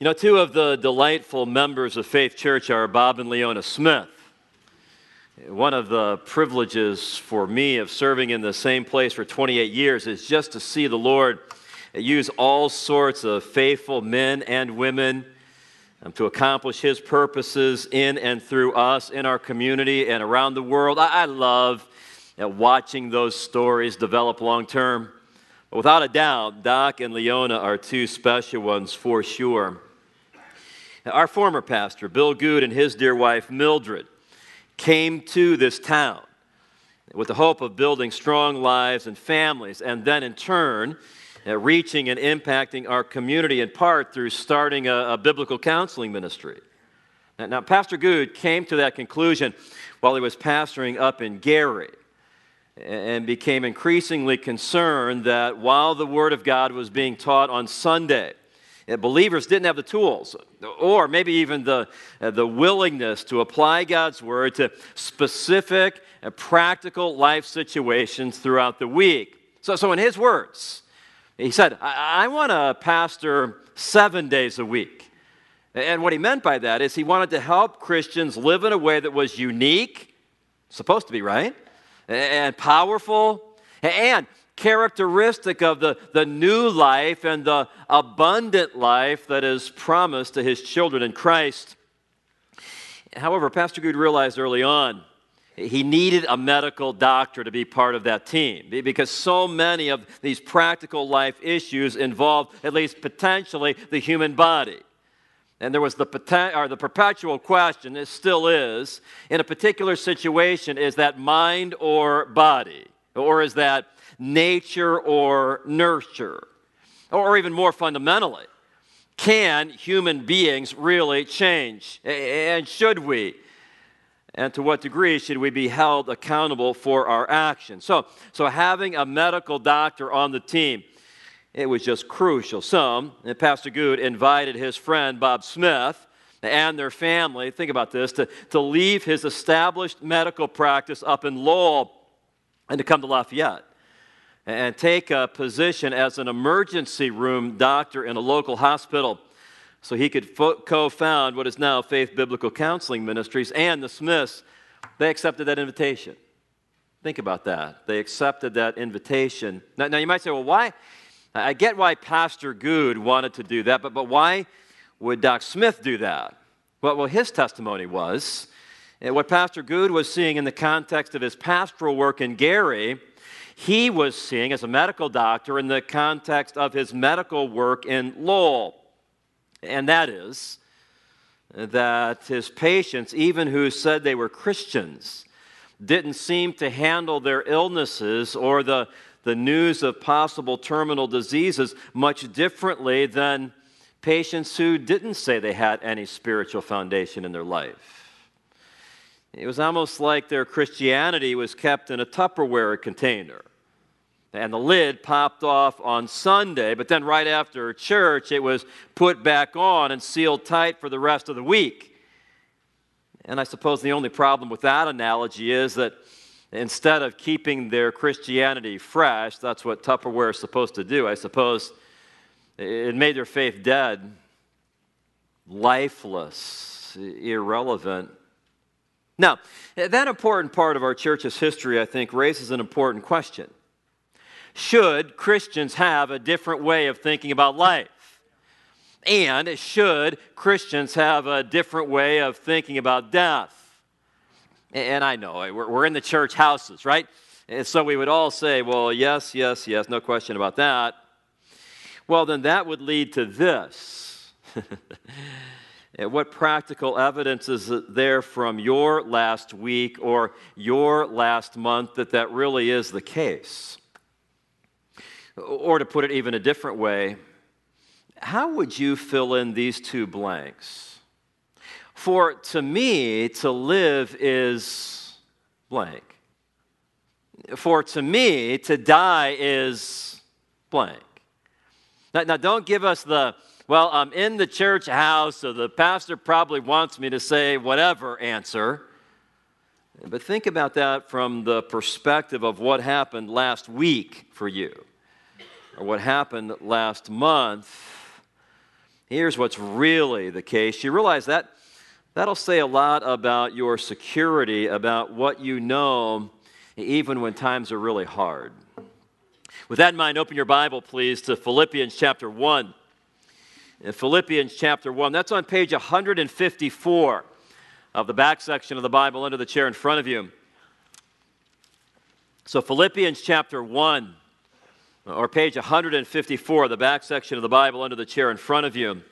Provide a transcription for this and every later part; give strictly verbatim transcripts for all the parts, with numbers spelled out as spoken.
You know, two of the delightful members of Faith Church are Bob and Leona Smith. One of the privileges for me of serving in the same place for twenty-eight years is just to see the Lord use all sorts of faithful men and women um, to accomplish His purposes in and through us, in our community, and around the world. I, I love uh, watching those stories develop long term. But without a doubt, Doc and Leona are two special ones for sure. Our former pastor, Bill Good, and his dear wife, Mildred, came to this town with the hope of building strong lives and families, and then in turn, uh, reaching and impacting our community in part through starting a, a biblical counseling ministry. Now, now, Pastor Good came to that conclusion while he was pastoring up in Gary, and became increasingly concerned that while the Word of God was being taught on Sunday, believers didn't have the tools, or maybe even the, uh, the willingness to apply God's Word to specific and practical life situations throughout the week. So, so in his words, he said, I, I want to pastor seven days a week. And what he meant by that is he wanted to help Christians live in a way that was unique, supposed to be, right? And powerful, and characteristic of the, the new life and the abundant life that is promised to his children in Christ. However, Pastor Good realized early on he needed a medical doctor to be part of that team because so many of these practical life issues involve, at least potentially, the human body. And there was the, or the perpetual question, it still is, in a particular situation, is that mind or body? Or is that nature or nurture? Or even more fundamentally, can human beings really change? And should we? And to what degree should we be held accountable for our actions? So, so having a medical doctor on the team, it was just crucial. So, and Pastor Good invited his friend Bob Smith and their family, think about this, to, to leave his established medical practice up in Lowell and to come to Lafayette and take a position as an emergency room doctor in a local hospital so he could fo- co-found what is now Faith Biblical Counseling Ministries. And the Smiths, they accepted that invitation. Think about that. They accepted that invitation. Now, now you might say, well, why? I get why Pastor Good wanted to do that, but, but why would Doc Smith do that? Well, well, his testimony was, and what Pastor Good was seeing in the context of his pastoral work in Gary, he was seeing as a medical doctor in the context of his medical work in Lowell. And that is that his patients, even who said they were Christians, didn't seem to handle their illnesses or the, the news of possible terminal diseases much differently than patients who didn't say they had any spiritual foundation in their life. It was almost like their Christianity was kept in a Tupperware container. And the lid popped off on Sunday, but then right after church, it was put back on and sealed tight for the rest of the week. And I suppose the only problem with that analogy is that instead of keeping their Christianity fresh, that's what Tupperware is supposed to do, I suppose, it made their faith dead, lifeless, irrelevant. Now, that important part of our church's history, I think, raises an important question. Should Christians have a different way of thinking about life? And should Christians have a different way of thinking about death? And I know, we're in the church houses, right? And so we would all say, well, yes, yes, yes, no question about that. Well, then that would lead to this. What practical evidence is there from your last week or your last month that that really is the case? Or to put it even a different way, how would you fill in these two blanks? For to me, to live is blank. For to me, to die is blank. Now, now don't give us the, well, I'm in the church house, so the pastor probably wants me to say whatever answer. But think about that from the perspective of what happened last week for you, or what happened last month. Here's what's really the case. You realize that that'll say a lot about your security, about what you know, even when times are really hard. With that in mind, open your Bible, please, to Philippians chapter one. In Philippians chapter one, that's on page one fifty-four of the back section of the Bible under the chair in front of you. So Philippians chapter one, or page one fifty-four, the back section of the Bible under the chair in front of you.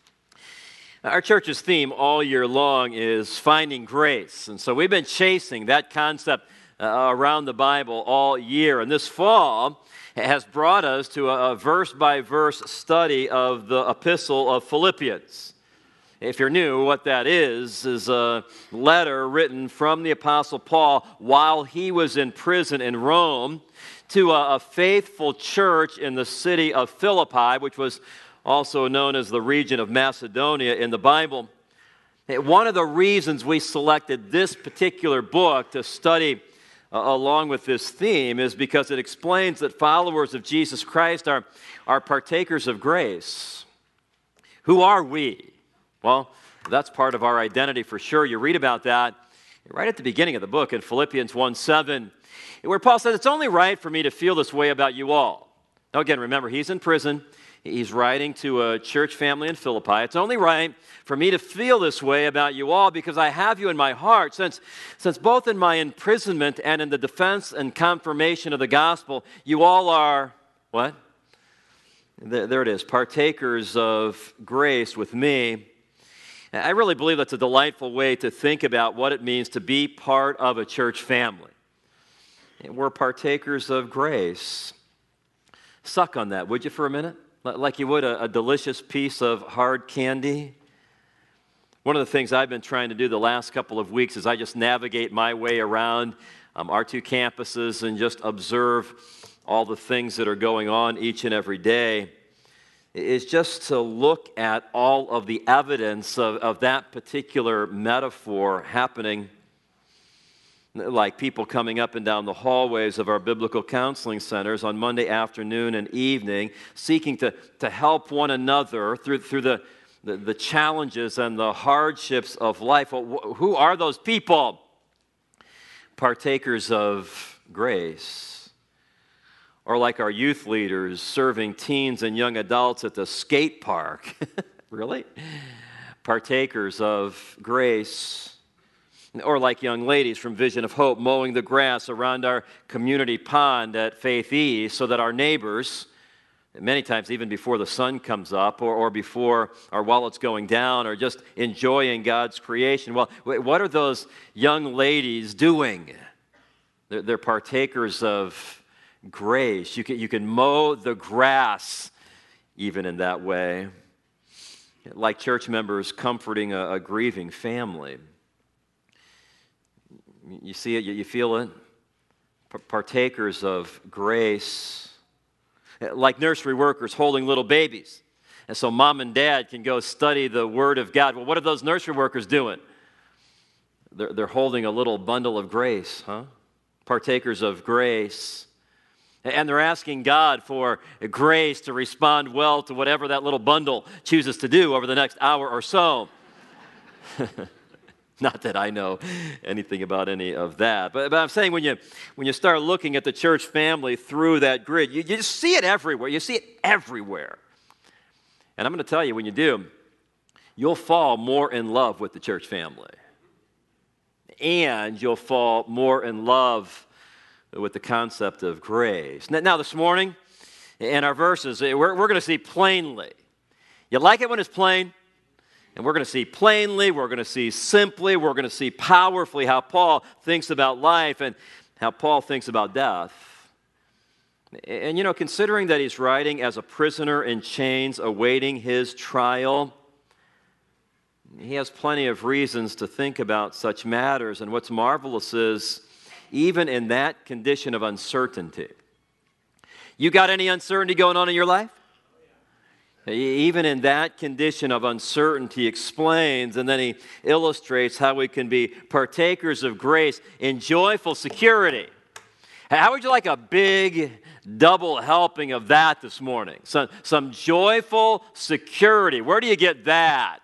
Our church's theme all year long is finding grace. And so we've been chasing that concept uh, around the Bible all year. And this fall has brought us to a, a verse-by-verse study of the epistle of Philippians. If you're new, what that is, is a letter written from the Apostle Paul while he was in prison in Rome to a, a faithful church in the city of Philippi, which was also known as the region of Macedonia in the Bible. One of the reasons we selected this particular book to study uh, along with this theme is because it explains that followers of Jesus Christ are, are partakers of grace. Who are we? Well, that's part of our identity for sure. You read about that right at the beginning of the book in Philippians one seven, where Paul says, it's only right for me to feel this way about you all. Now again, remember, he's in prison. He's writing to a church family in Philippi. It's only right for me to feel this way about you all because I have you in my heart. Since, since both in my imprisonment and in the defense and confirmation of the gospel, you all are, what? There, there it is, partakers of grace with me. I really believe that's a delightful way to think about what it means to be part of a church family. We're partakers of grace. Suck on that, would you, for a minute? Like you would a, a delicious piece of hard candy. One of the things I've been trying to do the last couple of weeks is I just navigate my way around um, our two campuses and just observe all the things that are going on each and every day, is just to look at all of the evidence of, of that particular metaphor happening, like people coming up and down the hallways of our biblical counseling centers on Monday afternoon and evening, seeking to, to help one another through, through the, the, the challenges and the hardships of life. Well, wh- who are those people? Partakers of grace. Or like our youth leaders serving teens and young adults at the skate park. Really? Partakers of grace. Or like young ladies from Vision of Hope mowing the grass around our community pond at Faith East so that our neighbors, many times even before the sun comes up or, or before or while it's going down, are just enjoying God's creation. Well, what are those young ladies doing? They're, they're partakers of grace. You can, you can mow the grass even in that way. Like church members comforting a, a grieving family. You see it, you feel it. Partakers of grace. Like nursery workers holding little babies. And so mom and dad can go study the Word of God. Well, what are those nursery workers doing? They're, they're holding a little bundle of grace, huh? Partakers of grace. And they're asking God for grace to respond well to whatever that little bundle chooses to do over the next hour or so. Not that I know anything about any of that. But, but I'm saying when you, when you start looking at the church family through that grid, you, you just see it everywhere. You see it everywhere. And I'm going to tell you, when you do, you'll fall more in love with the church family. And you'll fall more in love with the concept of grace. Now, this morning, in our verses, we're, we're going to see plainly. You like it when it's plain? And we're going to see plainly, we're going to see simply, we're going to see powerfully how Paul thinks about life and how Paul thinks about death. And, you know, considering that he's writing as a prisoner in chains awaiting his trial, he has plenty of reasons to think about such matters. And what's marvelous is, even in that condition of uncertainty, you got any uncertainty going on in your life? Even in that condition of uncertainty, he explains, and then he illustrates how we can be partakers of grace in joyful security. How would you like a big double helping of that this morning? Some, some joyful security. Where do you get that?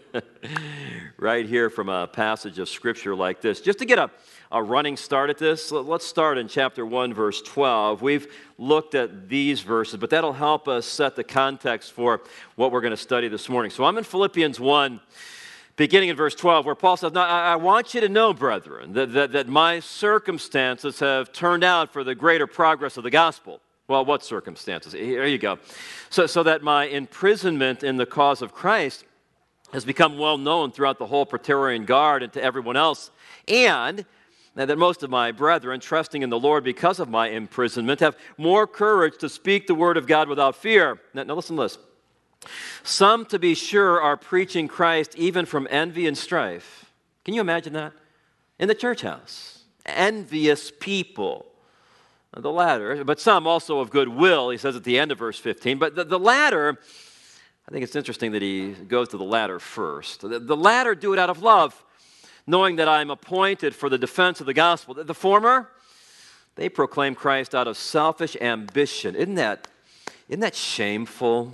Right here from a passage of Scripture like this. Just to get a, a running start at this, let's start in chapter one, verse twelve. We've looked at these verses, but that'll help us set the context for what we're going to study this morning. So I'm in Philippians one, beginning in verse twelve, where Paul says, now, I want you to know, brethren, that, that, that my circumstances have turned out for the greater progress of the gospel. Well, what circumstances? Here you go. So, so that my imprisonment in the cause of Christ has become well known throughout the whole Praetorian Guard and to everyone else, and that most of my brethren, trusting in the Lord because of my imprisonment, have more courage to speak the word of God without fear. Now, now listen to this. Some, to be sure, are preaching Christ even from envy and strife. Can you imagine that? In the church house. Envious people. The latter, but some also of good will, he says at the end of verse fifteen. But the, the latter, I think it's interesting that he goes to the latter first. The, the latter do it out of love, knowing that I'm appointed for the defense of the gospel. The, the former, they proclaim Christ out of selfish ambition. Isn't that, isn't that shameful?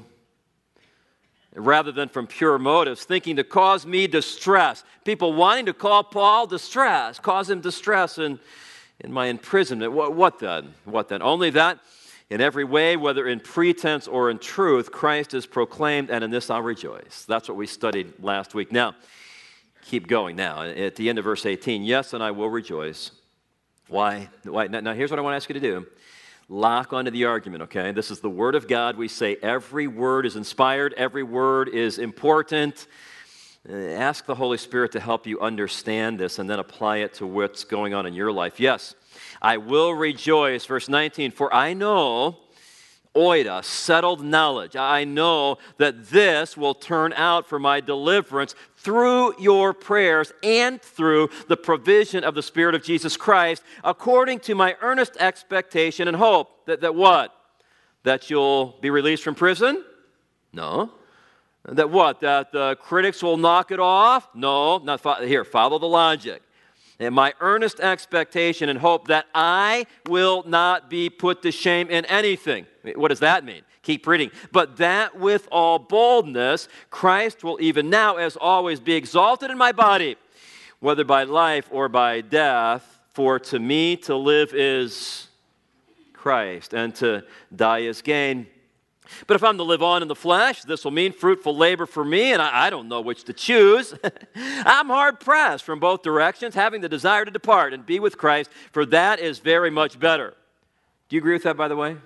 Rather than from pure motives, thinking to cause me distress. People wanting to call Paul distress, cause him distress in, in my imprisonment. What, what then? What then? Only that in every way, whether in pretense or in truth, Christ is proclaimed, and in this I'll rejoice. That's what we studied last week. Now, keep going now. At the end of verse eighteen, yes, and I will rejoice. Why? Why? Now, now here's what I want to ask you to do. Lock onto the argument, okay? This is the Word of God. We say every word is inspired. Every word is important. Uh, ask the Holy Spirit to help you understand this and then apply it to what's going on in your life. Yes, I will rejoice. Verse nineteen, for I know, oida, settled knowledge. I know that this will turn out for my deliverance through your prayers and through the provision of the Spirit of Jesus Christ, according to my earnest expectation and hope. That, that what? That you'll be released from prison? No. That what? That the critics will knock it off? No. Not fo- here, follow the logic. And my earnest expectation and hope that I will not be put to shame in anything. What does that mean? Keep reading. But that with all boldness, Christ will even now, as always, be exalted in my body, whether by life or by death. For to me to live is Christ, and to die is gain. But if I'm to live on in the flesh, this will mean fruitful labor for me, and I, I don't know which to choose. I'm hard-pressed from both directions, having the desire to depart and be with Christ, for that is very much better. Do you agree with that, by the way?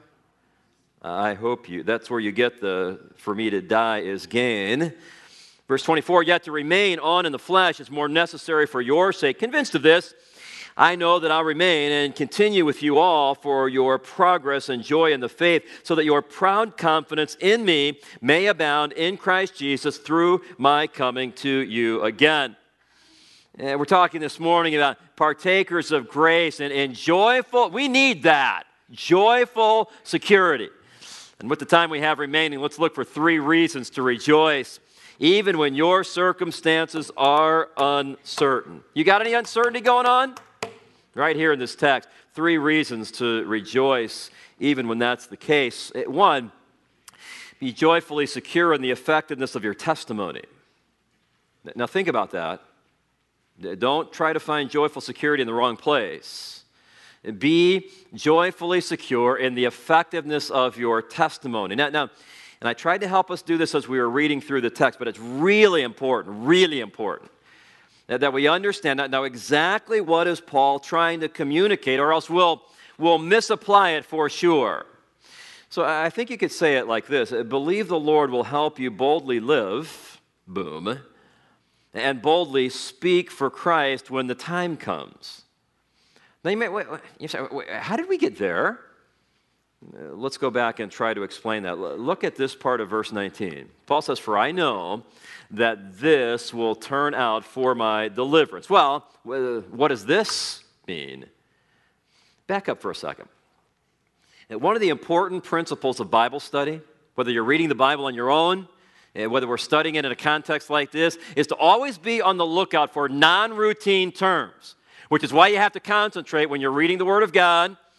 I hope you. That's where you get the, for me to die is gain. Verse twenty-four, yet to remain on in the flesh is more necessary for your sake. Convinced of this, I know that I'll remain and continue with you all for your progress and joy in the faith, so that your proud confidence in me may abound in Christ Jesus through my coming to you again. And we're talking this morning about partakers of grace and, and joyful, we need that, joyful security. And with the time we have remaining, let's look for three reasons to rejoice, even when your circumstances are uncertain. You got any uncertainty going on? Right here in this text, three reasons to rejoice, even when that's the case. One, be joyfully secure in the effectiveness of your testimony. Now think about that. Don't try to find joyful security in the wrong place. Be joyfully secure in the effectiveness of your testimony. Now, now, and I tried to help us do this as we were reading through the text, but it's really important, really important that we understand that now exactly what is Paul trying to communicate, or else we'll, we'll misapply it for sure. So I think you could say it like this: believe the Lord will help you boldly live, boom, and boldly speak for Christ when the time comes. Now you may, wait, wait, you say, wait, how did we get there? Uh, let's go back and try to explain that. Look at this part of verse nineteen. Paul says, for I know that this will turn out for my deliverance. Well, what does this mean? Back up for a second. One of the important principles of Bible study, whether you're reading the Bible on your own, whether we're studying it in a context like this, is to always be on the lookout for non-routine terms, which is why you have to concentrate when you're reading the Word of God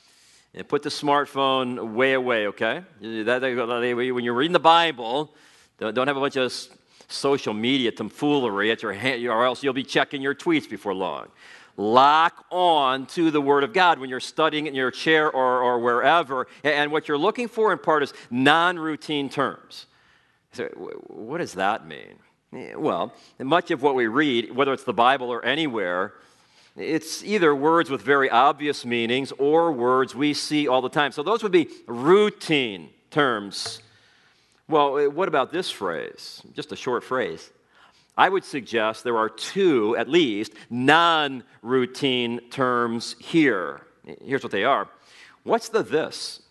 And put the smartphone way away, okay? That, that, when you're reading the Bible, don't, don't have a bunch of social media tomfoolery at your hand, or else you'll be checking your tweets before long. Lock on to the Word of God when you're studying in your chair or, or wherever. And what you're looking for in part is non-routine terms. So what does that mean? Well, much of what we read, whether it's the Bible or anywhere, it's either words with very obvious meanings or words we see all the time. So those would be routine terms. Well, what about this phrase? Just a short phrase. I would suggest there are two, at least, non-routine terms here. Here's what they are. What's the this?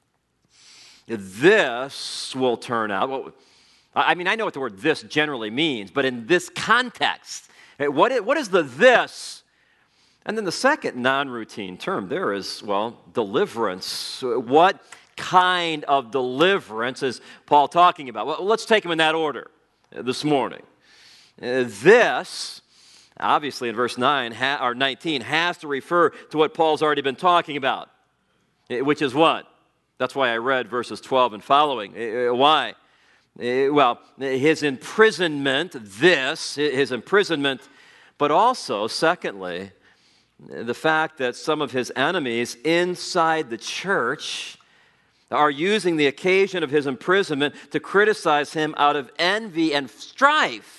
This will turn out. Well, I mean, I know what the word this generally means, but in this context, what is, what is the this? And then the second non-routine term there is, well, deliverance. What kind of deliverance is Paul talking about? Well, let's take them in that order this morning. Uh, this, obviously in verse nine ha, or nineteen, has to refer to what Paul's already been talking about, which is what? That's why I read verses twelve and following. Uh, why? Uh, well, his imprisonment, this, his imprisonment, but also, secondly, the fact that some of his enemies inside the church are using the occasion of his imprisonment to criticize him out of envy and strife.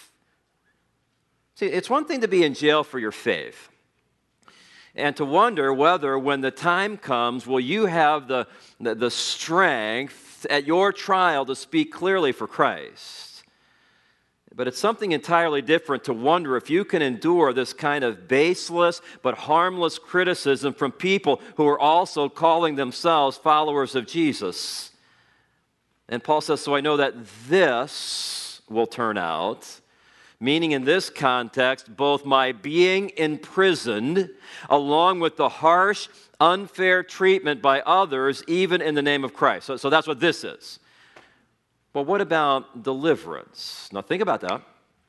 See, it's one thing to be in jail for your faith and to wonder whether when the time comes, will you have the, the, the strength at your trial to speak clearly for Christ. But it's something entirely different to wonder if you can endure this kind of baseless but harmless criticism from people who are also calling themselves followers of Jesus. And Paul says, so I know that this will turn out, meaning in this context, both my being imprisoned along with the harsh, unfair treatment by others, even in the name of Christ. So, so that's what this is. But what about deliverance? Now think about that.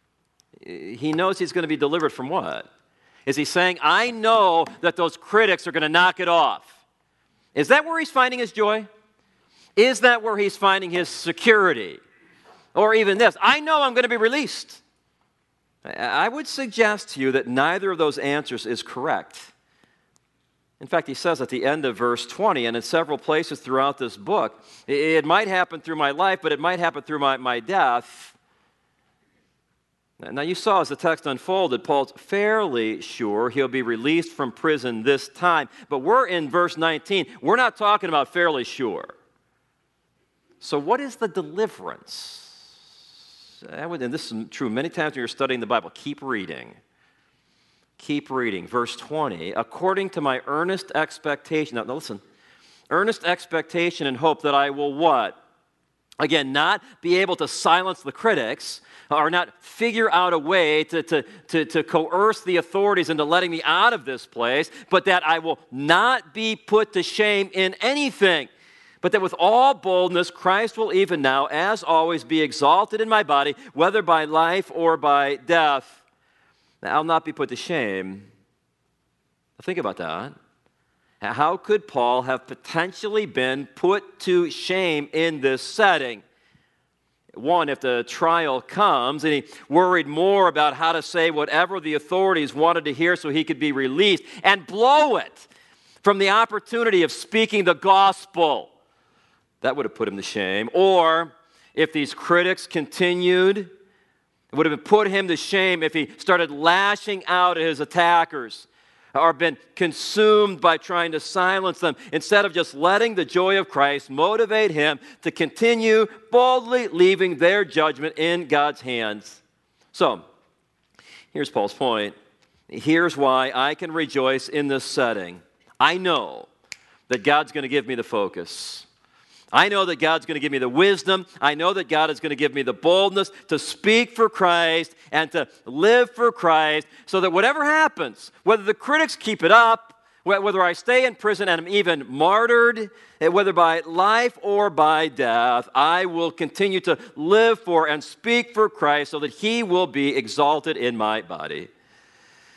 He knows he's going to be delivered from what? Is he saying, I know that those critics are going to knock it off? Is that where he's finding his joy? Is that where he's finding his security? Or even this, I know I'm going to be released. I would suggest to you that neither of those answers is correct. In fact, he says at the end of verse twenty, and in several places throughout this book, it might happen through my life, but it might happen through my, my death. Now, you saw as the text unfolded, Paul's fairly sure he'll be released from prison this time. But we're in verse nineteen. We're not talking about fairly sure. So what is the deliverance? I would, and this is true many times when you're studying the Bible. Keep reading. Keep reading. Verse twenty, according to my earnest expectation. Now, now listen. Earnest expectation and hope that I will what? Again, not be able to silence the critics or not figure out a way to, to, to, to coerce the authorities into letting me out of this place, but that I will not be put to shame in anything. But that with all boldness, Christ will even now, as always, be exalted in my body, whether by life or by death. Now, I'll not be put to shame. Think about that. How could Paul have potentially been put to shame in this setting? One, if the trial comes and he worried more about how to say whatever the authorities wanted to hear so he could be released and blow it from the opportunity of speaking the gospel. That would have put him to shame. Or if these critics continued, it would have put him to shame if he started lashing out at his attackers or been consumed by trying to silence them instead of just letting the joy of Christ motivate him to continue boldly leaving their judgment in God's hands. So, here's Paul's point. Here's why I can rejoice in this setting. I know that God's going to give me the focus. I know that God's going to give me the wisdom. I know that God is going to give me the boldness to speak for Christ and to live for Christ so that whatever happens, whether the critics keep it up, whether I stay in prison and am even martyred, whether by life or by death, I will continue to live for and speak for Christ so that He will be exalted in my body.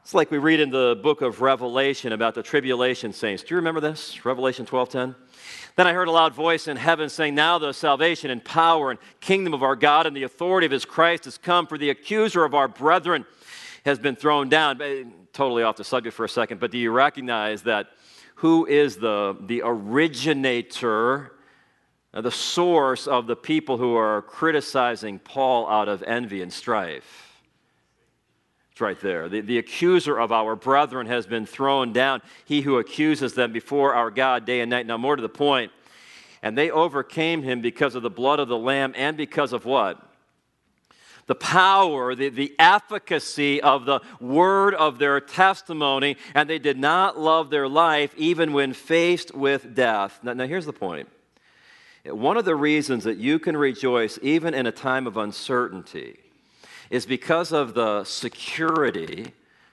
It's like we read in the book of Revelation about the tribulation saints. Do you remember this? Revelation twelve ten. Then I heard a loud voice in heaven saying, now the salvation and power and kingdom of our God and the authority of his Christ has come, for the accuser of our brethren has been thrown down. Totally off the subject for a second, but do you recognize that who is the, the originator, the source of the people who are criticizing Paul out of envy and strife? It's right there. The, the accuser of our brethren has been thrown down, he who accuses them before our God day and night. Now, more to the point, and they overcame him because of the blood of the Lamb and because of what? The power, the, the efficacy of the word of their testimony, and they did not love their life even when faced with death. Now, now here's the point. One of the reasons that you can rejoice even in a time of uncertainty is because of the security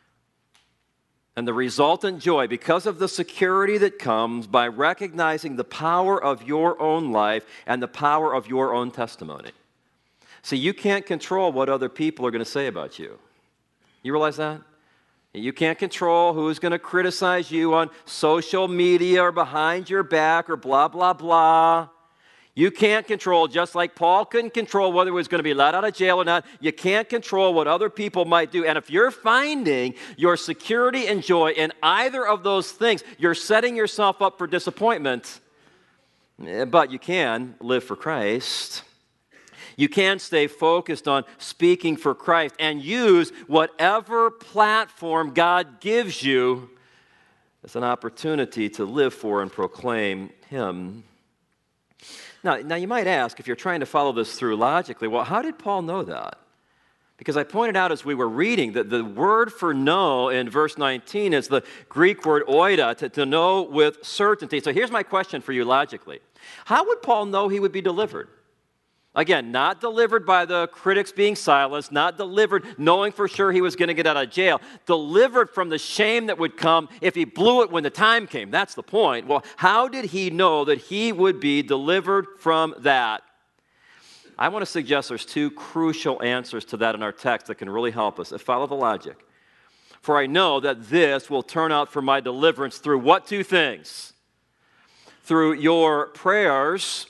and the resultant joy, because of the security that comes by recognizing the power of your own life and the power of your own testimony. See, you can't control what other people are going to say about you. You realize that? You can't control who's going to criticize you on social media or behind your back or blah, blah, blah. You can't control, just like Paul couldn't control whether he was going to be let out of jail or not, you can't control what other people might do. And if you're finding your security and joy in either of those things, you're setting yourself up for disappointment. But you can live for Christ. You can stay focused on speaking for Christ and use whatever platform God gives you as an opportunity to live for and proclaim Him. Now, now, you might ask, if you're trying to follow this through logically, well, how did Paul know that? Because I pointed out as we were reading that the word for know in verse nineteen is the Greek word oida, to, to know with certainty. So here's my question for you logically. How would Paul know he would be delivered? Again, not delivered by the critics being silenced, not delivered knowing for sure he was going to get out of jail, delivered from the shame that would come if he blew it when the time came. That's the point. Well, how did he know that he would be delivered from that? I want to suggest there's two crucial answers to that in our text that can really help us. Follow the logic. For I know that this will turn out for my deliverance through what two things? Through your prayers.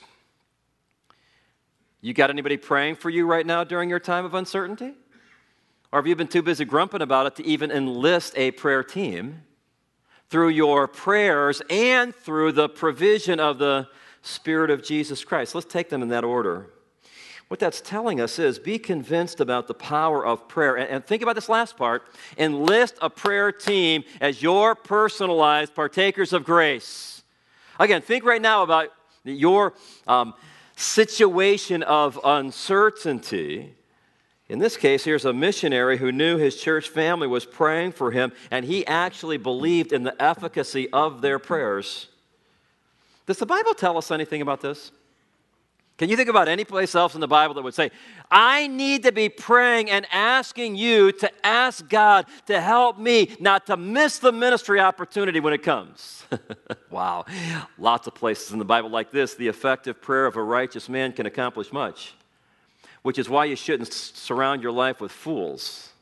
You got anybody praying for you right now during your time of uncertainty? Or have you been too busy grumping about it to even enlist a prayer team? Through your prayers and through the provision of the Spirit of Jesus Christ. Let's take them in that order. What that's telling us is be convinced about the power of prayer. And, and think about this last part. Enlist a prayer team as your personalized partakers of grace. Again, think right now about your um, situation of uncertainty. In this case, here's a missionary who knew his church family was praying for him, and he actually believed in the efficacy of their prayers. Does the Bible tell us anything about this? Can you think about any place else in the Bible that would say, I need to be praying and asking you to ask God to help me not to miss the ministry opportunity when it comes? Wow. Lots of places in the Bible like this. The effective prayer of a righteous man can accomplish much, which is why you shouldn't surround your life with fools.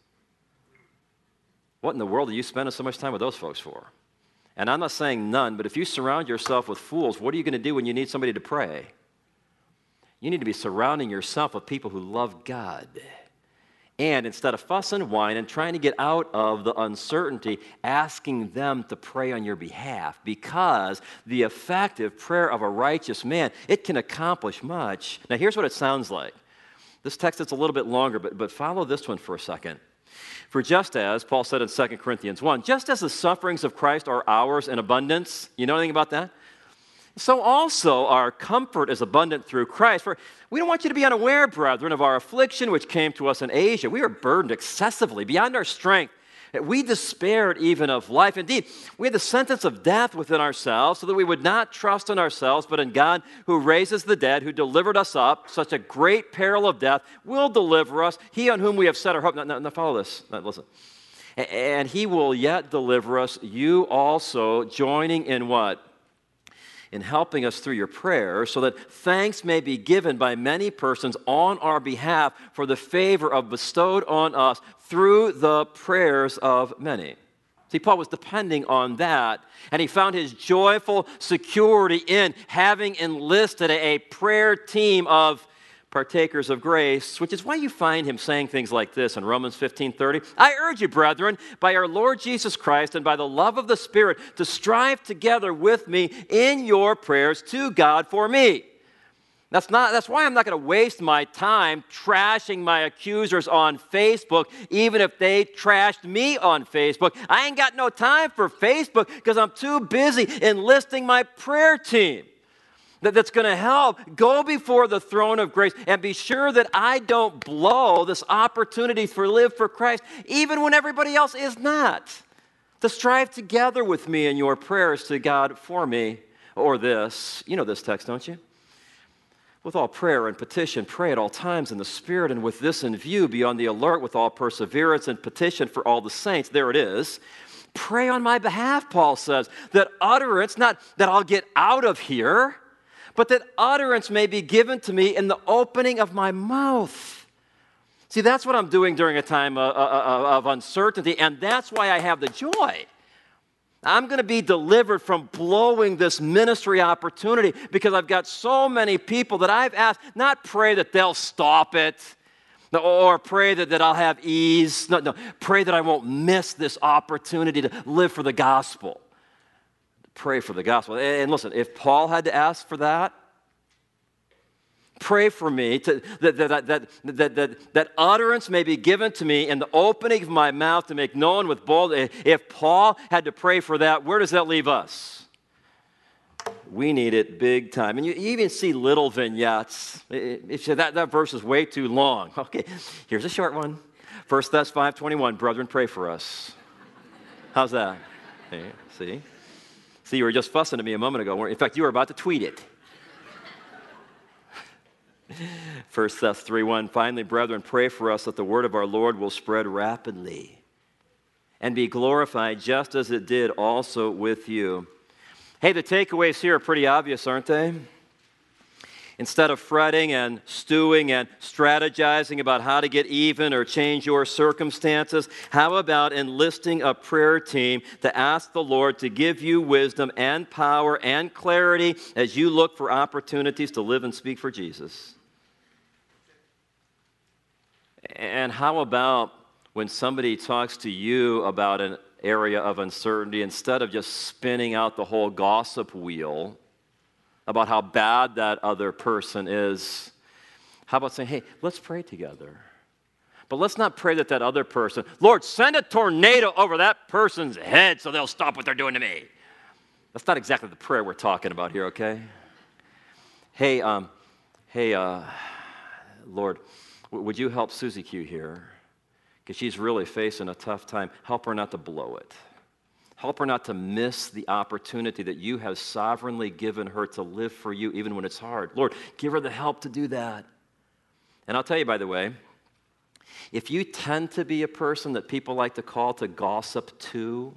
What in the world are you spending so much time with those folks for? And I'm not saying none, but if you surround yourself with fools, what are you going to do when you need somebody to pray? You need to be surrounding yourself with people who love God. And instead of fuss and whine and trying to get out of the uncertainty, asking them to pray on your behalf, because the effective prayer of a righteous man, it can accomplish much. Now, here's what it sounds like. This text is a little bit longer, but, but follow this one for a second. For just as, Paul said in Second Corinthians one, just as the sufferings of Christ are ours in abundance, you know anything about that? So also our comfort is abundant through Christ. For we don't want you to be unaware, brethren, of our affliction which came to us in Asia. We were burdened excessively, beyond our strength. We despaired even of life. Indeed, we had the sentence of death within ourselves, so that we would not trust in ourselves, but in God who raises the dead, who delivered us up. Such a great peril of death will deliver us. He on whom we have set our hope. Now, now, now follow this. Now, listen. And He will yet deliver us, you also, joining in what? in helping us through your prayers so that thanks may be given by many persons on our behalf for the favor of bestowed on us through the prayers of many. See, Paul was depending on that, and he found his joyful security in having enlisted a prayer team of partakers of grace, which is why you find him saying things like this in Romans fifteen thirty. I urge you, brethren, by our Lord Jesus Christ and by the love of the Spirit, to strive together with me in your prayers to God for me. That's not. That's why I'm not going to waste my time trashing my accusers on Facebook, even if they trashed me on Facebook. I ain't got no time for Facebook because I'm too busy enlisting my prayer team that's going to help go before the throne of grace and be sure that I don't blow this opportunity for live for Christ, even when everybody else is not. To strive together with me in your prayers to God for me, or this. You know this text, don't you? With all prayer and petition, pray at all times in the Spirit, and with this in view, be on the alert with all perseverance and petition for all the saints. There it is. Pray on my behalf, Paul says, that utterance, not that I'll get out of here, but that utterance may be given to me in the opening of my mouth. See, that's what I'm doing during a time of, of uncertainty, and that's why I have the joy. I'm going to be delivered from blowing this ministry opportunity because I've got so many people that I've asked, not pray that they'll stop it, or pray that, that I'll have ease. No, no, pray that I won't miss this opportunity to live for the gospel. Pray for the gospel. And listen, if Paul had to ask for that, pray for me to, that, that, that, that, that, that utterance may be given to me in the opening of my mouth to make known with boldness. If Paul had to pray for that, where does that leave us? We need it big time. And you even see little vignettes. If that, that verse is way too long. Okay, here's a short one. First Thessalonians five twenty-one, brethren, pray for us. How's that? Okay, see? See, you were just fussing at me a moment ago. In fact, you were about to tweet it. First Thessalonians three one, finally, brethren, pray for us that the word of our Lord will spread rapidly and be glorified just as it did also with you. Hey, the takeaways here are pretty obvious, aren't they? Instead of fretting and stewing and strategizing about how to get even or change your circumstances, how about enlisting a prayer team to ask the Lord to give you wisdom and power and clarity as you look for opportunities to live and speak for Jesus? And how about when somebody talks to you about an area of uncertainty, instead of just spinning out the whole gossip wheel about how bad that other person is, how about saying, hey, let's pray together. But let's not pray that that other person, Lord, send a tornado over that person's head so they'll stop what they're doing to me. That's not exactly the prayer we're talking about here, okay? Hey, um, hey, uh, Lord, w- would you help Susie Q here? Because she's really facing a tough time. Help her not to blow it. Help her not to miss the opportunity that you have sovereignly given her to live for you even when it's hard. Lord, give her the help to do that. And I'll tell you, by the way, if you tend to be a person that people like to call to gossip to,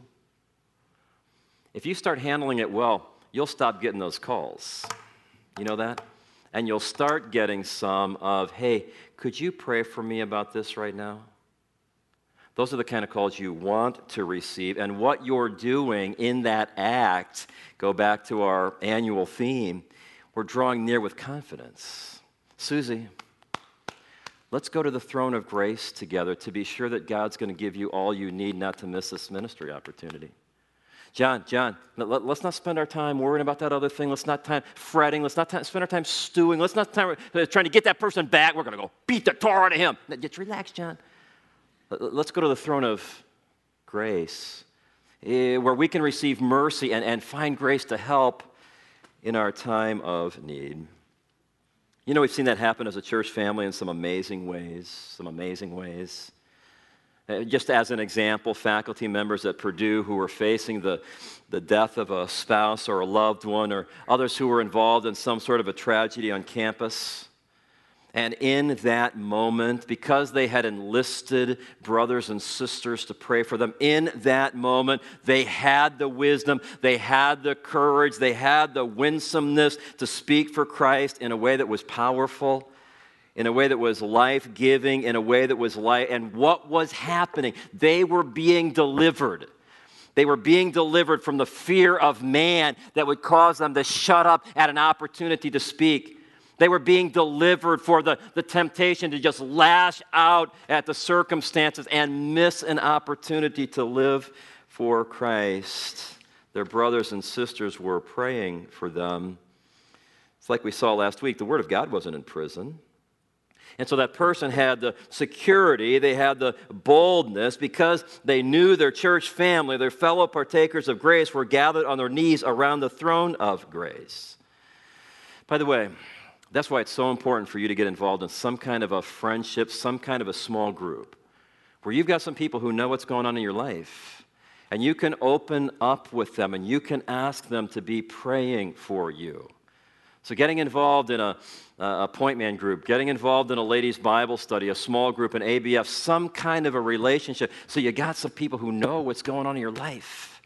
if you start handling it well, you'll stop getting those calls. You know that? And you'll start getting some of, hey, could you pray for me about this right now? Those are the kind of calls you want to receive. And what you're doing in that act, go back to our annual theme, we're drawing near with confidence. Susie, let's go to the throne of grace together to be sure that God's going to give you all you need not to miss this ministry opportunity. John, John, let, let's not spend our time worrying about that other thing. Let's not time fretting. Let's not time, spend our time stewing. Let's not time trying to get that person back. We're going to go beat the tar out of him. Just relax, John. Let's go to the throne of grace, where we can receive mercy and, and find grace to help in our time of need. You know, we've seen that happen as a church family in some amazing ways, some amazing ways. Just as an example, faculty members at Purdue who were facing the, the death of a spouse or a loved one, or others who were involved in some sort of a tragedy on campus. And in that moment, because they had enlisted brothers and sisters to pray for them, in that moment, they had the wisdom, they had the courage, they had the winsomeness to speak for Christ in a way that was powerful, in a way that was life-giving, in a way that was life. And what was happening? They were being delivered. They were being delivered from the fear of man that would cause them to shut up at an opportunity to speak. They were being delivered for the, the temptation to just lash out at the circumstances and miss an opportunity to live for Christ. Their brothers and sisters were praying for them. It's like we saw last week, the Word of God wasn't in prison. And so that person had the security, they had the boldness, because they knew their church family, their fellow partakers of grace, were gathered on their knees around the throne of grace. By the way, that's why it's so important for you to get involved in some kind of a friendship, some kind of a small group, where you've got some people who know what's going on in your life, and you can open up with them, and you can ask them to be praying for you. So getting involved in a, a point man group, getting involved in a ladies' Bible study, a small group, an A B F, some kind of a relationship, so you got some people who know what's going on in your life.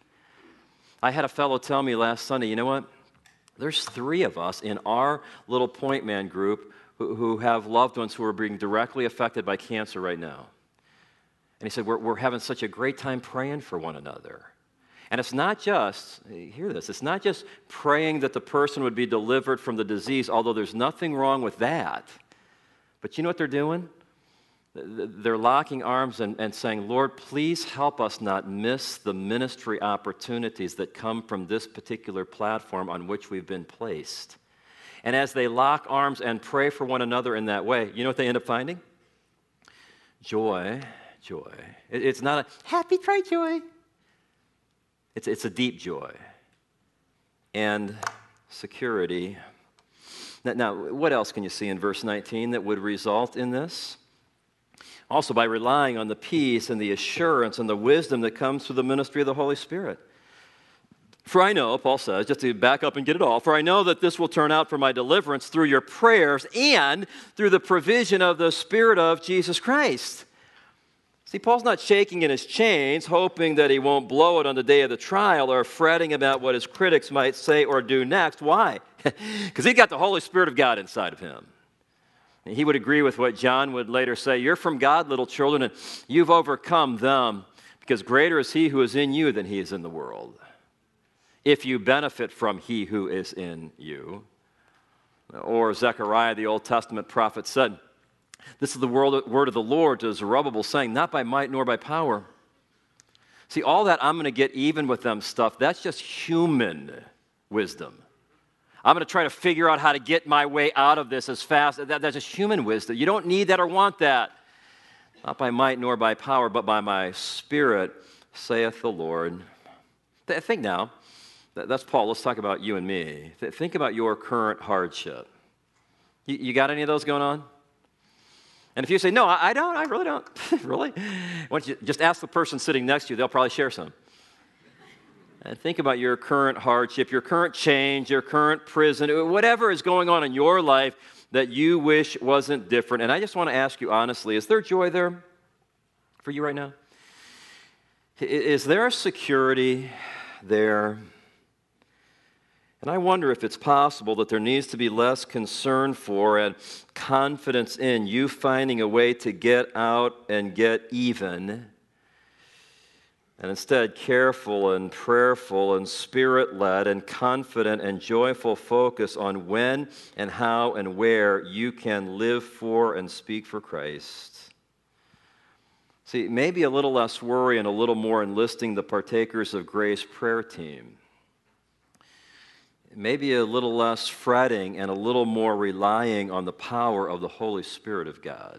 I had a fellow tell me last Sunday, you know what? There's three of us in our little point man group who, who have loved ones who are being directly affected by cancer right now. And he said, we're, we're having such a great time praying for one another. And it's not just, hear this, it's not just praying that the person would be delivered from the disease, although there's nothing wrong with that. But you know what they're doing? They're locking arms and, and saying, Lord, please help us not miss the ministry opportunities that come from this particular platform on which we've been placed. And as they lock arms and pray for one another in that way, you know what they end up finding? Joy, joy. It, it's not a happy, try joy. It's, it's a deep joy and security. Now, now, what else can you see in verse nineteen that would result in this? Also, by relying on the peace and the assurance and the wisdom that comes through the ministry of the Holy Spirit. For I know, Paul says, just to back up and get it all, for I know that this will turn out for my deliverance through your prayers and through the provision of the Spirit of Jesus Christ. See, Paul's not shaking in his chains, hoping that he won't blow it on the day of the trial or fretting about what his critics might say or do next. Why? Because he's got the Holy Spirit of God inside of him. He would agree with what John would later say, you're from God, little children, and you've overcome them, because greater is he who is in you than he is in the world. If you benefit from he who is in you. Or Zechariah, the Old Testament prophet, said, this is the word of the Lord to Zerubbabel, saying, not by might nor by power. See, all that I'm going to get even with them stuff, that's just human wisdom. I'm going to try to figure out how to get my way out of this as fast. That, that's just human wisdom. You don't need that or want that. Not by might nor by power, but by my Spirit, saith the Lord. Think now. That's Paul. Let's talk about you and me. Think about your current hardship. You, you got any of those going on? And if you say, no, I don't, I really don't. Really? Why don't you just ask the person sitting next to you. They'll probably share some. And think about your current hardship, your current change, your current prison, whatever is going on in your life that you wish wasn't different. And I just want to ask you honestly, is there joy there for you right now? Is there a security there? And I wonder if it's possible that there needs to be less concern for and confidence in you finding a way to get out and get even, and instead careful and prayerful and spirit-led and confident and joyful focus on when and how and where you can live for and speak for Christ. See, maybe a little less worry and a little more enlisting the Partakers of Grace prayer team. Maybe a little less fretting and a little more relying on the power of the Holy Spirit of God.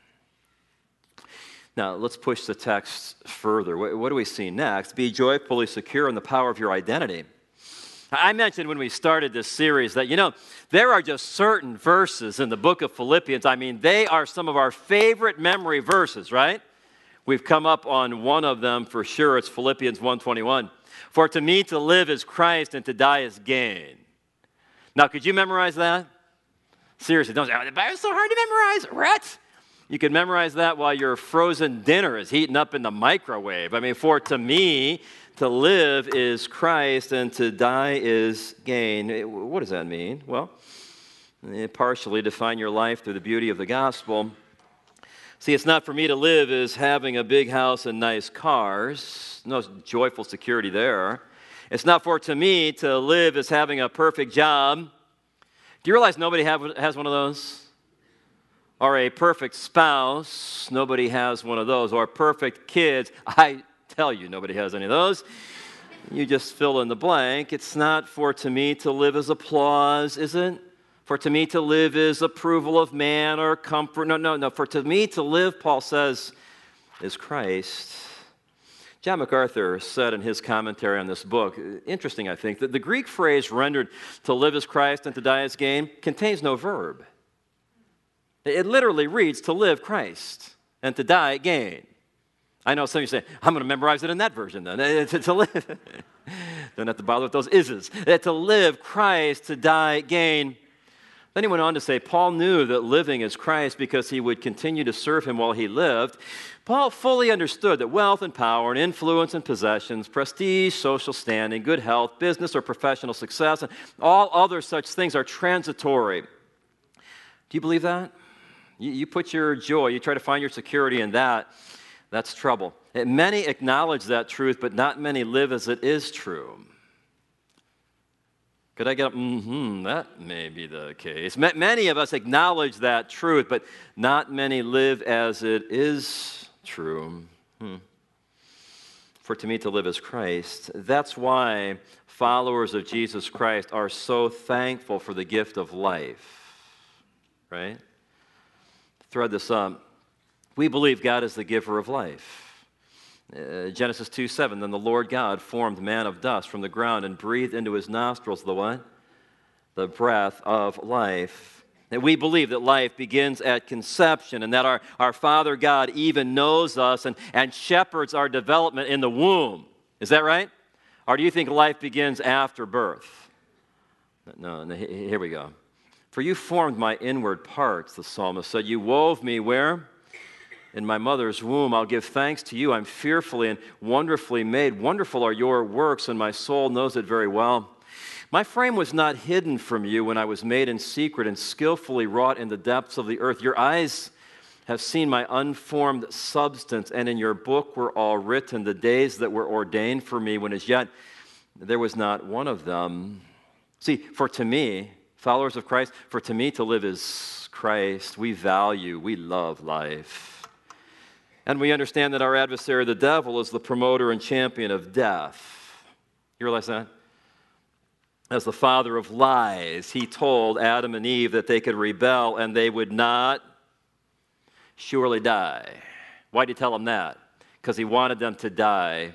Now, let's push the text further. What do we see next? Be joyfully secure in the power of your identity. I mentioned when we started this series that, you know, there are just certain verses in the book of Philippians. I mean, they are some of our favorite memory verses, right? We've come up on one of them for sure. It's Philippians one twenty-one. For to me to live is Christ and to die is gain. Now, could you memorize that? Seriously, don't say, oh, the Bible's so hard to memorize. What? You can memorize that while your frozen dinner is heating up in the microwave. I mean, for to me, to live is Christ and to die is gain. What does that mean? Well, partially define your life through the beauty of the gospel. See, it's not for me to live as having a big house and nice cars. No joyful security there. It's not for to me to live as having a perfect job. Do you realize nobody have, has one of those? Or a perfect spouse? Nobody has one of those. Or perfect kids? I tell you, nobody has any of those. You just fill in the blank. It's not for to me to live as applause, is it? For to me to live is approval of man or comfort. No, no, no. For to me to live, Paul says, is Christ. John MacArthur said in his commentary on this book, interesting, I think, that the Greek phrase rendered to live as Christ and to die as gain contains no verb. It literally reads to live Christ and to die gain. I know some of you say, I'm going to memorize it in that version then. to, to live. Don't have to bother with those is's. To live Christ, to die gain. Then he went on to say, Paul knew that living is Christ because he would continue to serve him while he lived. Paul fully understood that wealth and power and influence and possessions, prestige, social standing, good health, business or professional success, and all other such things are transitory. Do you believe that? You, you put your joy, you try to find your security in that, that's trouble. And many acknowledge that truth, but not many live as it is true. Could I get up? Mm-hmm, that may be the case. Many of us acknowledge that truth, but not many live as it is true. Hmm. For to me to live is Christ. That's why followers of Jesus Christ are so thankful for the gift of life. Right? Thread this up. We believe God is the giver of life. Uh, Genesis two seven, then the Lord God formed man of dust from the ground and breathed into his nostrils the what? The breath of life. And we believe that life begins at conception and that our, our Father God even knows us and, and shepherds our development in the womb. Is that right? Or do you think life begins after birth? No, no, here we go. For you formed my inward parts, the psalmist said. You wove me where? In my mother's womb. I'll give thanks to you. I'm fearfully and wonderfully made. Wonderful are your works, and my soul knows it very well. My frame was not hidden from you when I was made in secret and skillfully wrought in the depths of the earth. Your eyes have seen my unformed substance, and in your book were all written the days that were ordained for me, when as yet there was not one of them. See, for to me, followers of Christ, for to me to live is Christ. We value, we love life. And we understand that our adversary, the devil, is the promoter and champion of death. You realize that? As the father of lies, he told Adam and Eve that they could rebel and they would not surely die. Why did he tell them that? Because he wanted them to die.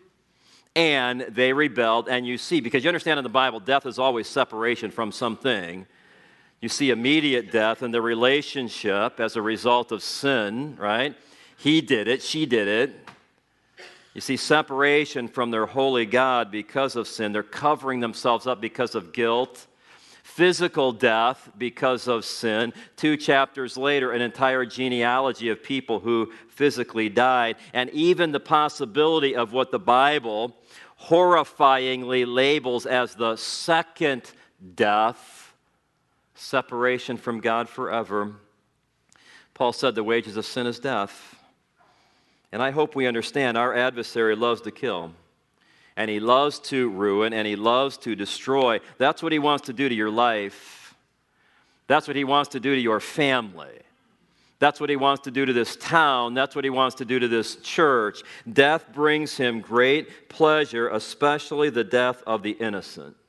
And they rebelled, and you see, because you understand in the Bible, death is always separation from something. You see immediate death in the relationship as a result of sin, right? He did it, she did it. You see separation from their holy God because of sin. They're covering themselves up because of guilt. Physical death because of sin. Two chapters later, an entire genealogy of people who physically died. And even the possibility of what the Bible horrifyingly labels as the second death. Separation from God forever. Paul said the wages of sin is death. And I hope we understand our adversary loves to kill, and he loves to ruin, and he loves to destroy. That's what he wants to do to your life. That's what he wants to do to your family. That's what he wants to do to this town. That's what he wants to do to this church. Death brings him great pleasure, especially the death of the innocent.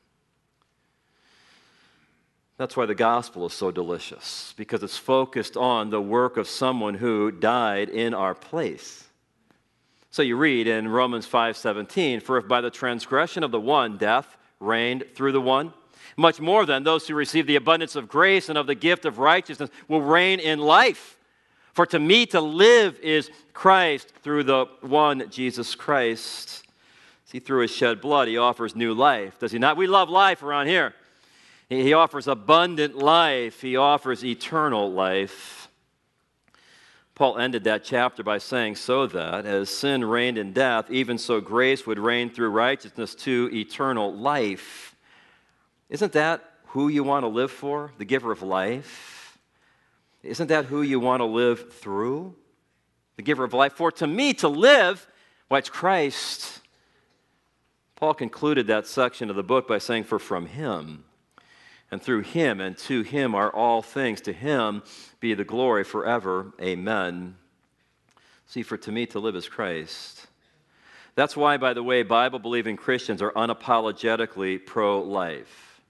That's why the gospel is so delicious, because it's focused on the work of someone who died in our place. So you read in Romans five seventeen, for if by the transgression of the one death reigned through the one, much more then those who receive the abundance of grace and of the gift of righteousness will reign in life. For to me to live is Christ through the one Jesus Christ. See, through his shed blood he offers new life, does he not? We love life around here. He offers abundant life. He offers eternal life. Paul ended that chapter by saying, so that as sin reigned in death, even so grace would reign through righteousness to eternal life. Isn't that who you want to live for, the giver of life? Isn't that who you want to live through, the giver of life? For to me, to live, why, it's Christ. Paul concluded that section of the book by saying, for from him, and through him and to him are all things. To him be the glory forever. Amen. See, for to me to live is Christ. That's why, by the way, Bible-believing Christians are unapologetically pro-life.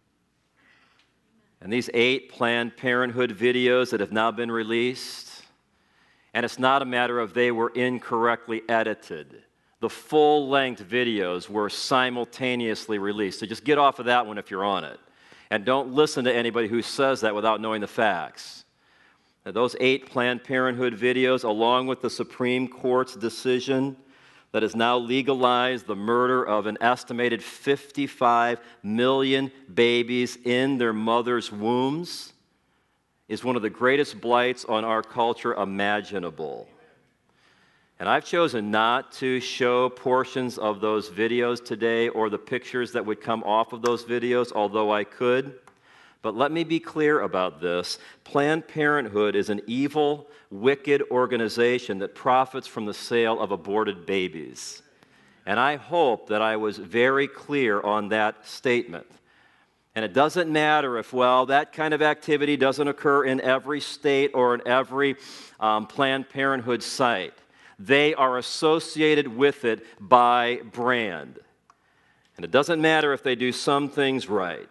And these eight Planned Parenthood videos that have now been released, and it's not a matter of they were incorrectly edited. The full-length videos were simultaneously released. So just get off of that one if you're on it. And don't listen to anybody who says that without knowing the facts. Now, those eight Planned Parenthood videos, along with the Supreme Court's decision that has now legalized the murder of an estimated fifty-five million babies in their mother's wombs, is one of the greatest blights on our culture imaginable. And I've chosen not to show portions of those videos today or the pictures that would come off of those videos, although I could. But let me be clear about this. Planned Parenthood is an evil, wicked organization that profits from the sale of aborted babies. And I hope that I was very clear on that statement. And it doesn't matter if, well, that kind of activity doesn't occur in every state or in every um, Planned Parenthood site. They are associated with it by brand. And it doesn't matter if they do some things right.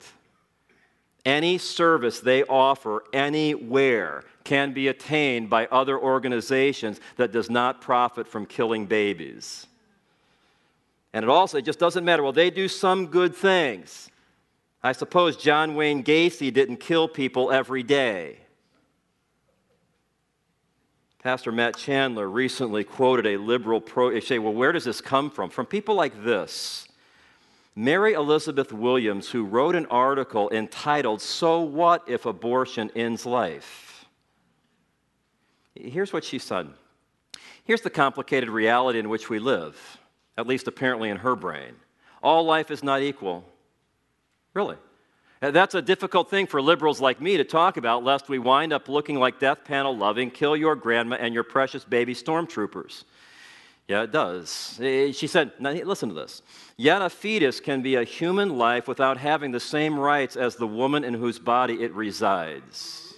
Any service they offer anywhere can be attained by other organizations that does not profit from killing babies. And it also it just doesn't matter. Well, they do some good things. I suppose John Wayne Gacy didn't kill people every day. Pastor Matt Chandler recently quoted a liberal pro. They say, well, where does this come from? From people like this. Mary Elizabeth Williams, who wrote an article entitled, So What If Abortion Ends Life? Here's what she said. Here's the complicated reality in which we live, at least apparently in her brain. All life is not equal. Really. That's a difficult thing for liberals like me to talk about, lest we wind up looking like death panel loving, kill your grandma and your precious baby stormtroopers. Yeah, it does. She said, now listen to this. Yet a fetus can be a human life without having the same rights as the woman in whose body it resides.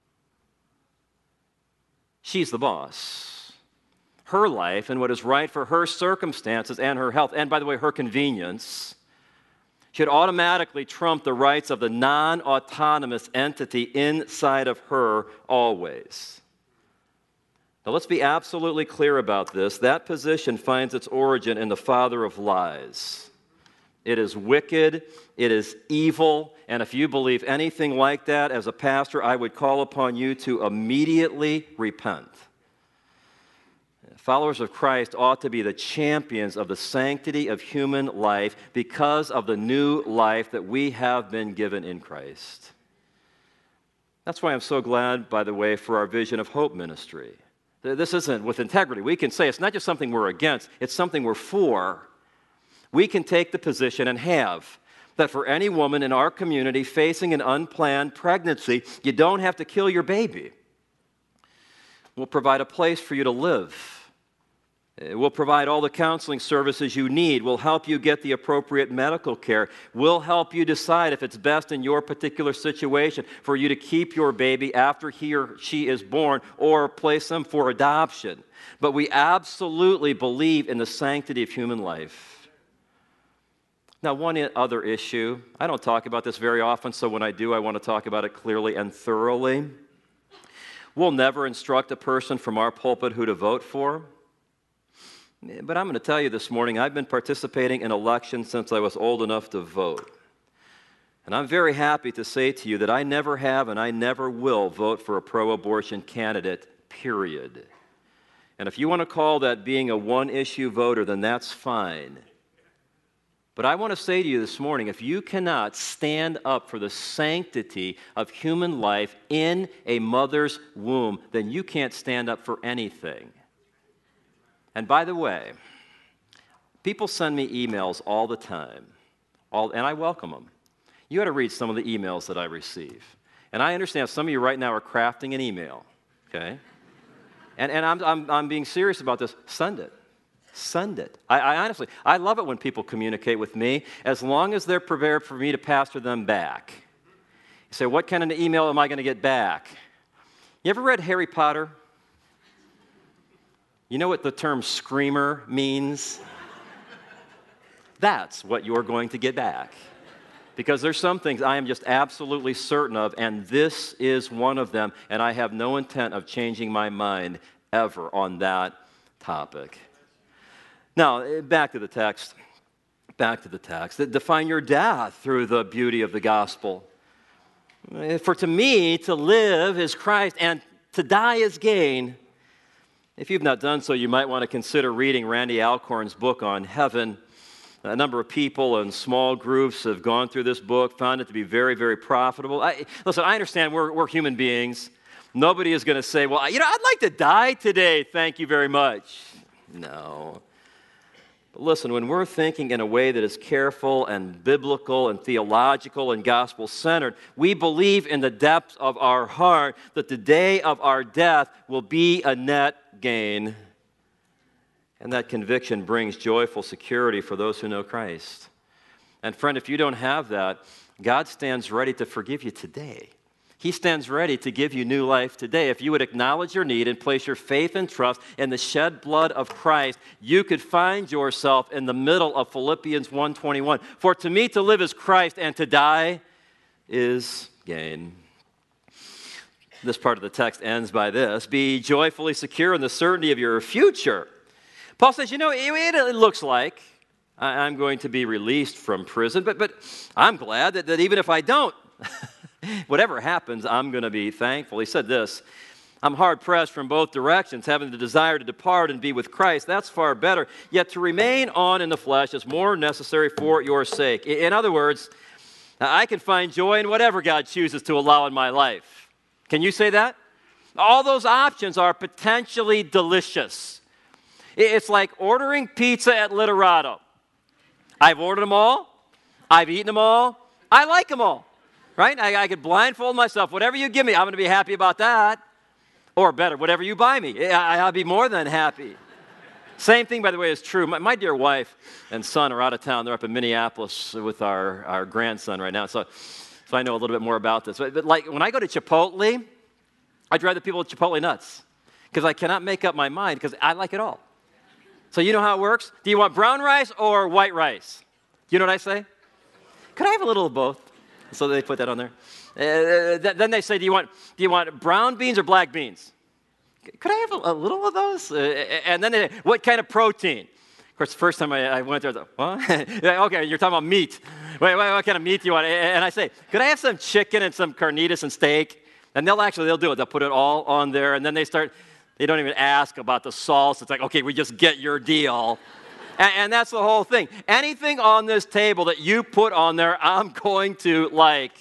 She's the boss. Her life and what is right for her circumstances and her health, and by the way, her convenience, should automatically trump the rights of the non-autonomous entity inside of her always. Now let's be absolutely clear about this. That position finds its origin in the father of lies. It is wicked, it is evil, and if you believe anything like that as a pastor, I would call upon you to immediately repent. Followers of Christ ought to be the champions of the sanctity of human life because of the new life that we have been given in Christ. That's why I'm so glad, by the way, for our Vision of Hope ministry. This isn't with integrity. We can say it's not just something we're against, it's something we're for. We can take the position and have that for any woman in our community facing an unplanned pregnancy, you don't have to kill your baby. We'll provide a place for you to live. We'll provide all the counseling services you need. We'll help you get the appropriate medical care. We'll help you decide if it's best in your particular situation for you to keep your baby after he or she is born or place them for adoption. But we absolutely believe in the sanctity of human life. Now, one other issue. I don't talk about this very often, so when I do, I want to talk about it clearly and thoroughly. We'll never instruct a person from our pulpit who to vote for. But I'm going to tell you this morning, I've been participating in elections since I was old enough to vote. And I'm very happy to say to you that I never have and I never will vote for a pro-abortion candidate, period. And if you want to call that being a one-issue voter, then that's fine. But I want to say to you this morning, if you cannot stand up for the sanctity of human life in a mother's womb, then you can't stand up for anything. And by the way, people send me emails all the time, all, and I welcome them. You got to read some of the emails that I receive. And I understand some of you right now are crafting an email, okay? And, and I'm, I'm, I'm being serious about this. Send it. Send it. I, I honestly, I love it when people communicate with me, as long as they're prepared for me to pastor them back. You say, what kind of email am I going to get back? You ever read Harry Potter? You know what the term screamer means? That's what you're going to get back. Because there's some things I am just absolutely certain of, and this is one of them, and I have no intent of changing my mind ever on that topic. Now, back to the text. Back to the text. Define your death through the beauty of the gospel. For to me, to live is Christ, and to die is gain. If you've not done so, you might want to consider reading Randy Alcorn's book on heaven. A number of people in small groups have gone through this book, found it to be very, very profitable. I, listen, I understand we're, we're human beings. Nobody is going to say, well, you know, I'd like to die today, thank you very much. No. But listen, when we're thinking in a way that is careful and biblical and theological and gospel-centered, we believe in the depths of our heart that the day of our death will be a net gain. And that conviction brings joyful security for those who know Christ. And friend, if you don't have that, God stands ready to forgive you today. He stands ready to give you new life today. If you would acknowledge your need and place your faith and trust in the shed blood of Christ, you could find yourself in the middle of Philippians one twenty-one. For to me to live is Christ, and to die is gain. This part of the text ends by this: be joyfully secure in the certainty of your future. Paul says, you know, it, it looks like I'm going to be released from prison, but, but I'm glad that, that even if I don't, whatever happens, I'm going to be thankful. He said this: I'm hard-pressed from both directions, having the desire to depart and be with Christ. That's far better. Yet to remain on in the flesh is more necessary for your sake. In other words, I can find joy in whatever God chooses to allow in my life. Can you say that? All those options are potentially delicious. It's like ordering pizza at Literato. I've ordered them all. I've eaten them all. I like them all. Right? I, I could blindfold myself. Whatever you give me, I'm going to be happy about that. Or better, whatever you buy me, I, I'll be more than happy. Same thing, by the way, is true. My, my dear wife and son are out of town. They're up in Minneapolis with our, our grandson right now. So, so I know a little bit more about this. But, but like when I go to Chipotle, I drive the people at Chipotle nuts because I cannot make up my mind because I like it all. So you know how it works? Do you want brown rice or white rice? You know what I say? Could I have a little of both? So they put that on there. Uh, th- then they say, do you want do you want brown beans or black beans? Could I have a, a little of those? Uh, and then they say, what kind of protein? Of course, the first time I, I went there, I thought, what? Okay, you're talking about meat. Wait, wait, what kind of meat do you want? And I say, could I have some chicken and some carnitas and steak? And they'll actually, they'll do it. They'll put it all on there, and then they start, they don't even ask about the sauce. It's like, okay, we just get your deal. and, and that's the whole thing. Anything on this table that you put on there, I'm going to like.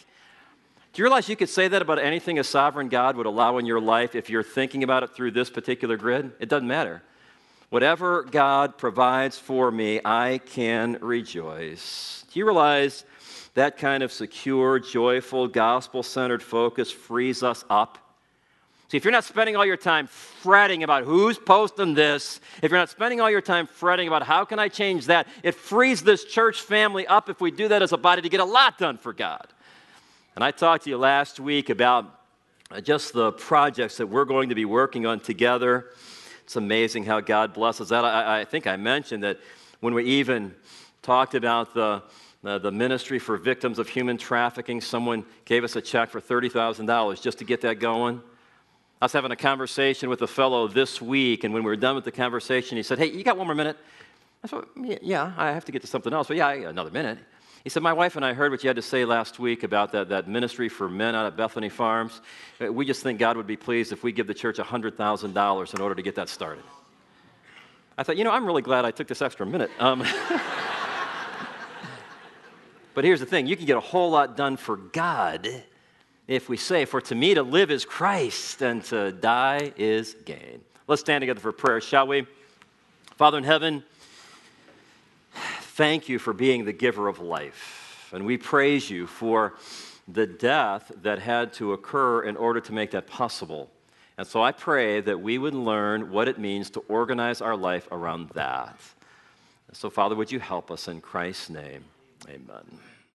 Do you realize you could say that about anything a sovereign God would allow in your life if you're thinking about it through this particular grid? It doesn't matter. Whatever God provides for me, I can rejoice. Do you realize that kind of secure, joyful, gospel-centered focus frees us up? See, if you're not spending all your time fretting about who's posting this, if you're not spending all your time fretting about how can I change that, it frees this church family up if we do that as a body to get a lot done for God. And I talked to you last week about just the projects that we're going to be working on together. It's amazing how God blesses that. I, I think I mentioned that when we even talked about the, the, the ministry for victims of human trafficking, someone gave us a check for thirty thousand dollars just to get that going. I was having a conversation with a fellow this week, and when we were done with the conversation, he said, hey, you got one more minute? I said, yeah, I have to get to something else, but yeah, another minute. He said, my wife and I heard what you had to say last week about that, that ministry for men out at Bethany Farms. We just think God would be pleased if we give the church one hundred thousand dollars in order to get that started. I thought, you know, I'm really glad I took this extra minute. Um, But here's the thing, you can get a whole lot done for God if we say, for to me to live is Christ and to die is gain. Let's stand together for prayer, shall we? Father in heaven, thank you for being the giver of life. And we praise you for the death that had to occur in order to make that possible. And so I pray that we would learn what it means to organize our life around that. So, Father, would you help us in Christ's name? Amen.